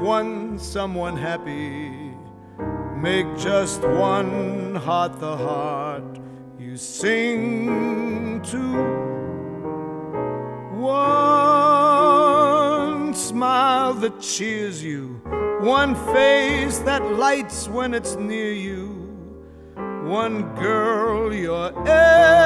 one someone happy. Make just one heart the heart you sing to. One smile that cheers you, one face that lights when it's near you, one girl you're